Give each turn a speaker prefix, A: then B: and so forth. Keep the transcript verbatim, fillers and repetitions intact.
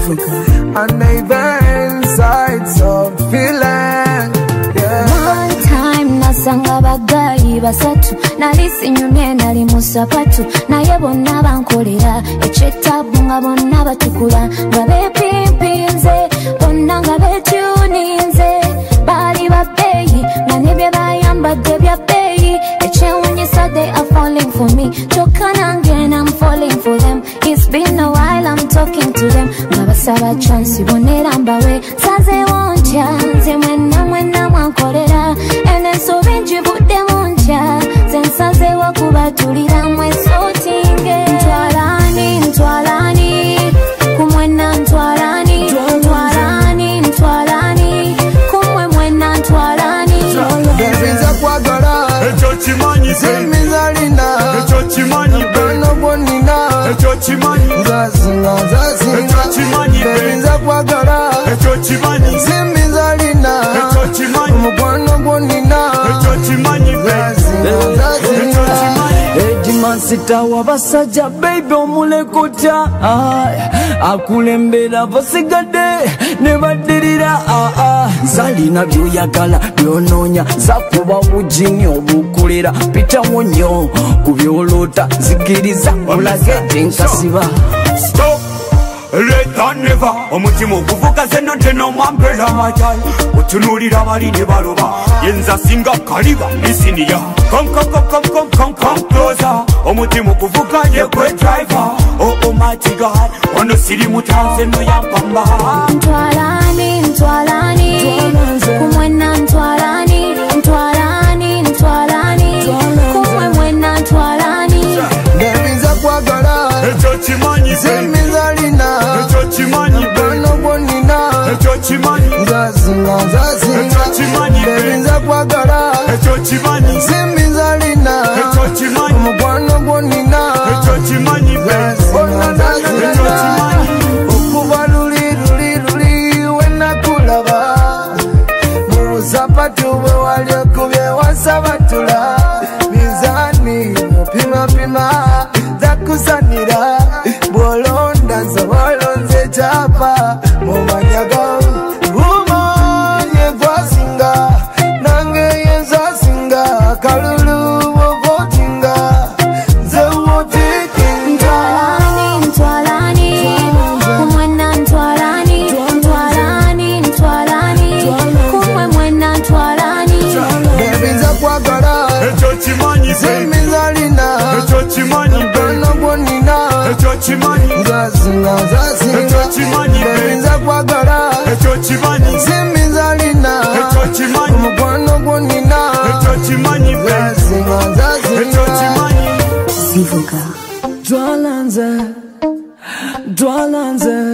A: And even sides of feeling.
B: One time nasanga bagayi basatu nalisi nyumye nali musapatu naye bonna bankolera ekyetabu nga bonna batukula nga bepimpinze bonna nga betuninze bali babbeeyi nga nebye bayambadde bya bbeeyi ekyewunyisa they are falling for me kyokka nange I'm falling for them. It's been a while I'm talking to them nga basaba chance bonera mbawe saze wontya nze mwenna mwenna mwankolera ene nsobi njibudde muntya ze nsazewo kubatulira mwesotinge ntwalani ntwalani kumwena ntwalani ntwalani ntwalani kumwe mwena ntwalani
A: Bebiza kwagala
C: ekyo kimanyi
A: Zimizalina
C: ekyo kimanyi
A: Bano bonina
C: ekyo kimanyi
A: Nzazinga nzazinga
C: ekyo kimanyi
A: Bebiza kwagala
C: ekyo kimanyi
A: Zimizalina
C: ekyo kimanyi
A: Mubano bonina
C: ekyo kimanyi
A: Nzazinga nzazinga
D: Edimansita wabasajja baby omulekutya akulembera bosigadde ne baddirira zalina byoyagala byonoonya zakuba bujini obukulira pitawo nnyo ku byolota zikiriza olage nkasiba
C: Stop! Leta never omutima okuvuga zeno teno mambela majali otunulira bali ne baloba yenza singa kaliba isiniya come come come come come come come closer omutima okuvuga ye kwe driver oh oh my god ono siri mutanze no yampamba
B: ntwalani ntwalani kumwena ntwalani ntwalani ntwalani kumwe mwena ntwalani
A: Bebiza kwagala
C: ekyo kimanyi
A: Zimizalina
C: ekyo kimanyi
A: Bano bonina
C: ekyo kimanyi
A: Nzazinga nzazinga
C: ekyo kimanyi
A: Bebiza kwagala
C: ekyo kimanyi
A: Zimizalina
C: ekyo kimanyi
A: Mubano bonina
C: ekyo kimanyi ekyo kimanyi
A: Okuba luli luli luli wenakulaba Musapatu bwe wali okubye wasabatula Mizani mupima pima zakusanira Bwolonda zobolonze chapa Mumanyaga Umanye gwasinga Nange yenzasinga Kalulu wovotinga Zewotikinga
B: ntwalani kumwena ntwalani ntwalani ntwalani kumwe mwena ntwalani
A: Bebiza kwagala
C: ekyo kimanyi
A: Zimizalina
C: ekyo kimanyi
A: Bano bonina
C: ekyo kimanyi
A: Nzazinga nzazinga
C: ekyo kimanyi
A: Bebiza kwagala
C: ekyo kimanyi
A: Zimizalina
C: ekyo kimanyi
A: Mubano bonina
C: ekyo kimanyi
A: Nzazinga nzazinga
C: ekyo kimanyi
B: Zivuga
D: Dwalanze Dwalanze